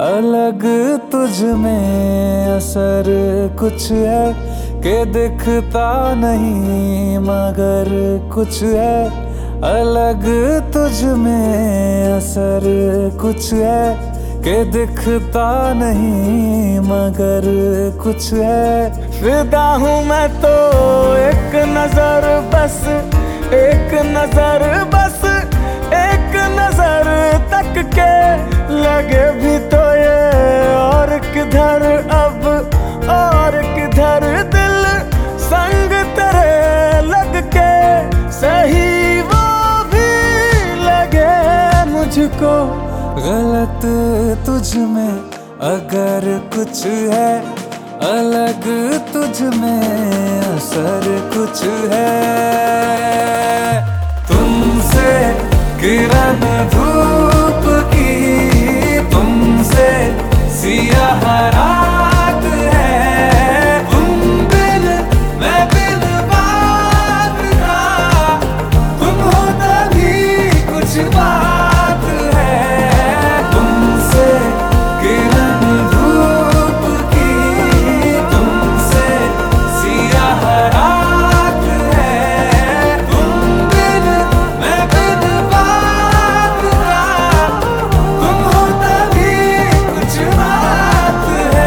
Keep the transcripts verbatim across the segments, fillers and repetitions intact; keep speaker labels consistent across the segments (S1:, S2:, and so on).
S1: अलग तुझ में असर कुछ है कि दिखता नहीं मगर कुछ है। अलग तुझ में असर कुछ है कि दिखता नहीं मगर कुछ है। फिदा हूँ मैं तो एक नजर बस, एक नजर बस, एक नजर तक के लगे भी तो ये और किधर अब और किधर दिल संग तेरे लग के सही वो भी लगे मुझको। गलत तुझ में अगर कुछ है, अलग तुझ में असर कुछ है। तुमसे किरण धूप की, तुमसे सियाह रात है। तुम बिन मैं बिन बात का, तुम हो तभी कुछ बात है। तुमसे किरण धूप की, तुमसे सियाह रात है। तुम बिन मैं बिन बात का, तुम हो तभी कुछ बात है।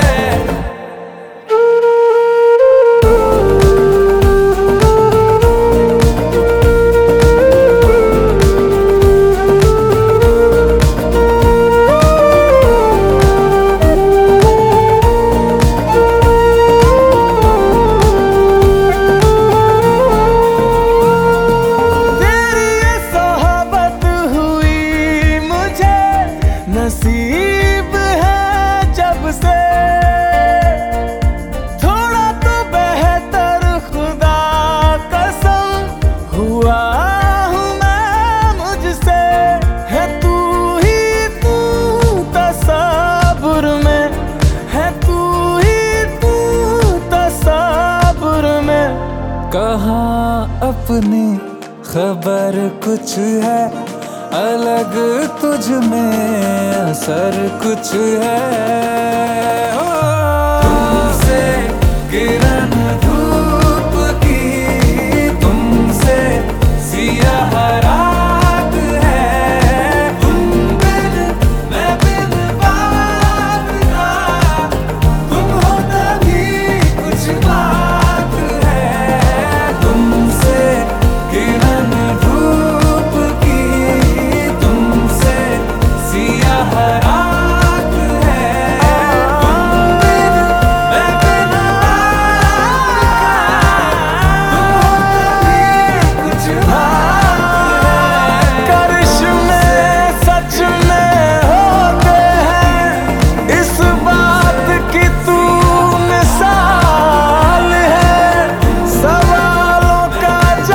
S1: नसीब है जब से थोड़ा तो बेहतर, खुदा कसम हुआ हूँ मैं मुझसे। है तू ही तू तसव्वुर में, है तू ही तू तसव्वुर में। कहाँ अपनी खबर कुछ है, अलग तुझ में असर कुछ है। ओ, तुमसे किरण धूप की, तुमसे सियाह रात है। तुम बिन मैं बिन बात का, तुम हो तभी कुछ बात है। तुमसे किरण धूप की, तुमसे सियाह रात है। तुम बिन मैं बिन बात का, तुम हो तभी कुछ बात है। करिश्मे सच में होते हैं, इस बात की तू मिसाल है। सवालों का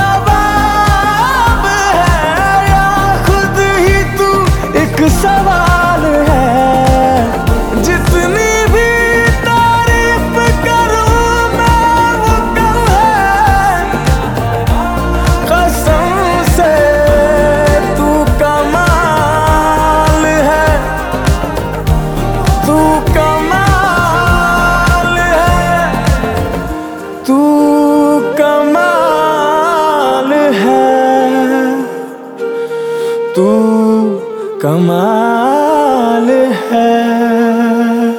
S1: जवाब है या खुद ही तू एक सवाल है। जितनी भी तारीफ करूं मैं वो कम है। कसम से तू कमाल है, तू कमाल है, तू कमाल है, तू कमाल है।